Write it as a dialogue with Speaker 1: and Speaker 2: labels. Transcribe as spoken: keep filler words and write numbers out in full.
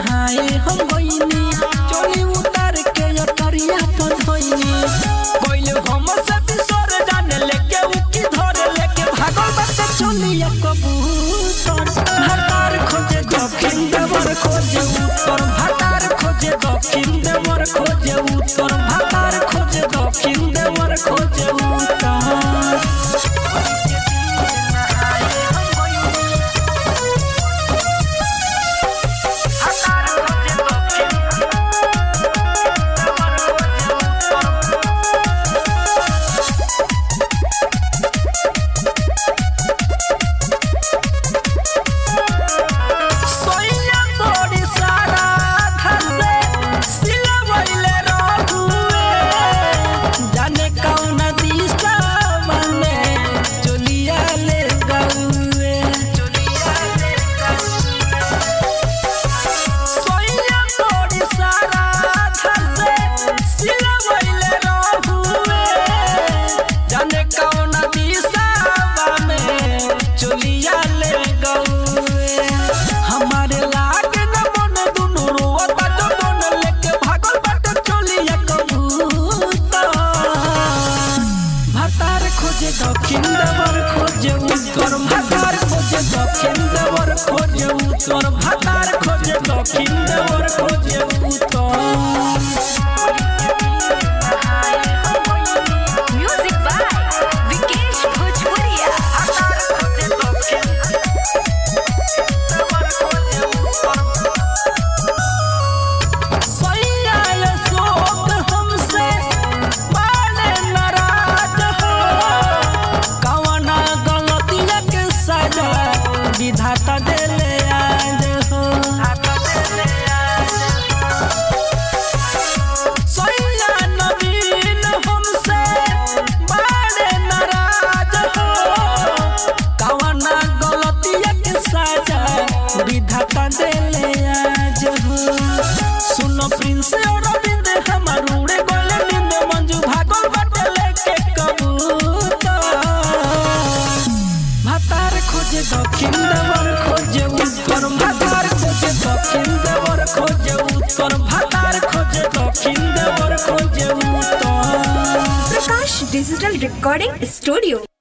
Speaker 1: नहाए हम गइनी चोली उतार के अटरिया पर होइनी कोइल हम से बिसर जाने लेके उकी धर लेके भागल बच्चे चोलिया कबूतर भातार खोजे दक्षिण देवर खोजे उत्तर भातार खोजे दक्षिण देवर खोजे उत्तर भातार खोजे दक्षिण देवर खोजे उत्तर दक्षिण देवर खोजे उत्तर भातार खोजे दक्षिण देवर खोजे उत्तर भातार खोजे दक्षिण देवर खोजे उत्तर
Speaker 2: म्यूजिक बाय विकेश भोजपुरिया
Speaker 1: विधाता देले आज हो सैया नवीन हमसे बड़े नाराज हो कवना गलतिया के सजा विधाता देले आज हो सुनो प्रिंस और बिंद हमर उड़े गले नींद मंजू भागल बाटे लेके कबूतर भातार खोजे दक्षिण देवर खोजे उत्तर भातार खोजे दक्षिण देवर खोजे उत्तर भातार खोजे दक्षिण देवर खोजे उत्तर
Speaker 2: प्रकाश डिजिटल रिकॉर्डिंग स्टूडियो।